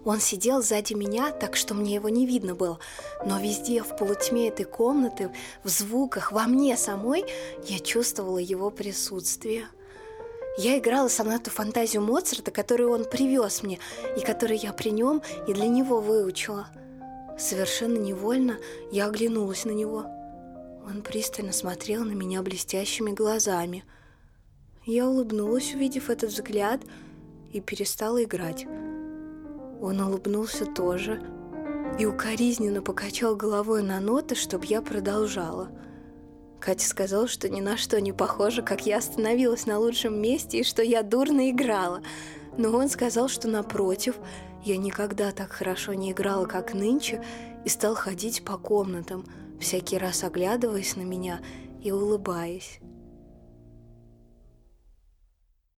Он сидел сзади меня, так что мне его не видно было. Но везде, в полутьме этой комнаты, в звуках, во мне самой, я чувствовала его присутствие. Я играла сонату «Фантазию» Моцарта, которую он привез мне, и которую я при нем и для него выучила. Совершенно невольно я оглянулась на него. Он пристально смотрел на меня блестящими глазами. Я улыбнулась, увидев этот взгляд, и перестала играть. Он улыбнулся тоже и укоризненно покачал головой на ноты, чтобы я продолжала. Катя сказала, что ни на что не похоже, как я остановилась на лучшем месте и что я дурно играла. Но он сказал, что напротив, я никогда так хорошо не играла, как нынче, и стал ходить по комнатам, всякий раз оглядываясь на меня и улыбаясь.